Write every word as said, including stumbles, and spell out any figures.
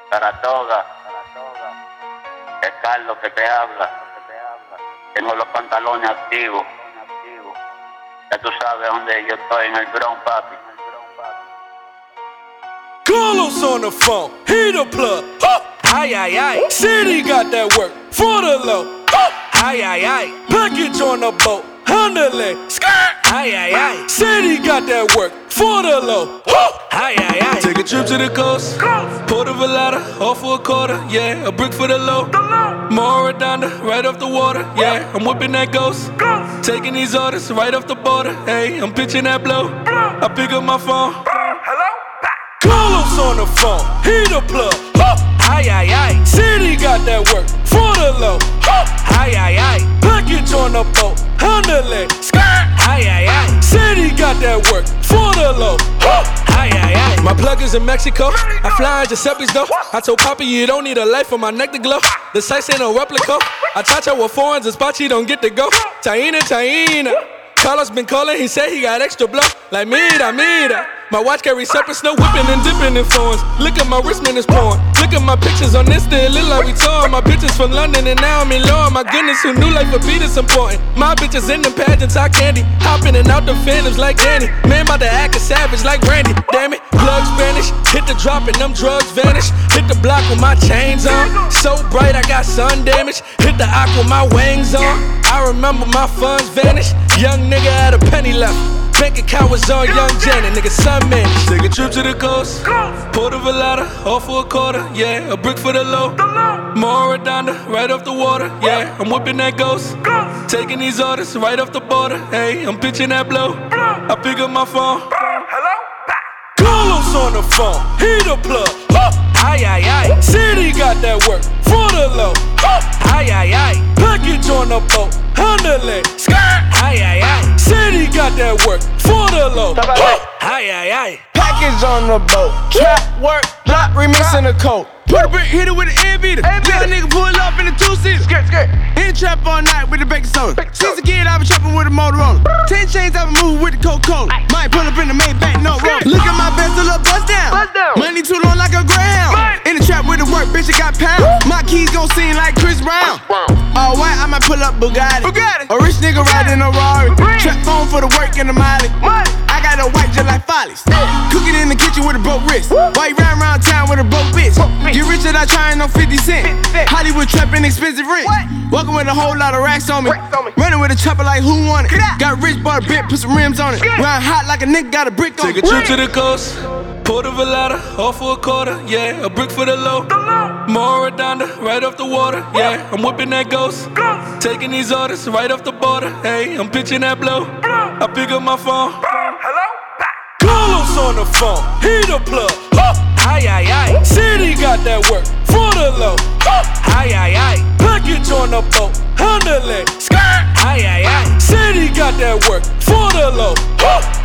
Saratoga, es Carlos que te habla. Tengo los pantalones activos. Ya tú sabes dónde yo estoy, en el Bronx, papi. Carlos on the phone, he the plug. Oh. Aye, aye, aye. City got that work for the low. Oh. Aye, aye, aye. Package on the boat, handle skirt. Aye, aye, aye. City got that work for the low. Oh. Aye, aye, aye. Take a trip to the coast. Port of Valada, off for a quarter. Yeah, a brick for the low. More Redonda, right off the water. Yeah, I'm whipping that ghost. Taking these orders right off the border. Hey, I'm pitching that blow. I pick up my phone. Carlos on the phone, he the plug. Oh. Aye, aye, aye. City got that work for the low. Oh. Aye, aye, aye. Package on the boat, handle it. Skirt. Aye, aye, aye. City got that work for the low. Oh. Aye, aye, aye. My plug is in Mexico. I fly in Giuseppe's though. I told Papa you don't need a light for my neck to glow. The sights ain't no replica. I touch her with foreigns and spots you don't get to go. Taina, Taina. Carlos been calling, he said he got extra blow. Like mira, mira. My watch carries separate snow whipping and dipping in phones. Look at my wristman is pouring. Look at my pictures on Insta, it look like we tore. My pictures from London and now I'm in Lord. My goodness, who knew life for beat is important? My bitches in the pageants, I candy. Hopping and out the phantoms like Danny. Man, about to act a savage like Randy. Damn it, plug Spanish. Hit the drop and them drugs vanish. Hit the block with my chains on. So bright, I got sun damage. Hit the aqua with my wings on. I remember my funds vanished. Young nigga had a penny left. Bank account was on young Janet, nigga, sun man. Take a trip to the coast. Port of Valada, off for a quarter. Yeah, a brick for the low. More Redonda, right off the water. Yeah, I'm whipping that ghost. Taking these orders right off the border. Hey, I'm pitching that blow. I pick up my phone. Carlos on the phone, he the plug. Oh. Aye, aye, aye. City got that work for the low. Oh. Aye, aye, aye. Package on the boat, handle it. Skirt. Aye, aye, aye. City got that work for the low. Oh. Aye, aye, aye. Package on the boat, trap work, block remix in the coat. Put a brick, hit it with an air beater. Little nigga pull up in the two-seater. Skirt, skirt. In the trap all night with the baking soda. Since a kid, I been trapping with a Motorola. Ten chains, I been moving with the Coca-Cola. Might pull up in the Maybach, no roll. Look at my best, a little bust down. Money too long like a Greyhound. In the trap with the work, bitch, I got pounds. My keys gon' sing like Chris Brown. All white, I might pull up Bugatti. A rich nigga riding a Rari. Trap phone for the work and the Molly. I got a white just like Follies. Cooking in the kitchen with a broke wrist. While you ride around town with a broke bitch. Get rich without trying no fifty cent. Hollywood trapping expensive rent. Walking with a whole lot of racks on me. Running with a chopper like who want it. Got rich, bought a bit, put some rims on it. Ride hot like a nigga got a brick on it. Take a trip to the coast. Port of Valada, off for a quarter. Yeah, a brick for the low. More Redonda, right off the water. Yeah, I'm whipping that ghost. Taking these orders right off the border. Hey, I'm pitching that blow. I pick up my phone. Carlos on the phone, he the plug. Oh. Aye, aye, aye. City got that work for the low. Oh. Aye, aye, aye. Package on the boat, handle it. Skirt. Aye, aye, aye. City got that work for the low. Oh.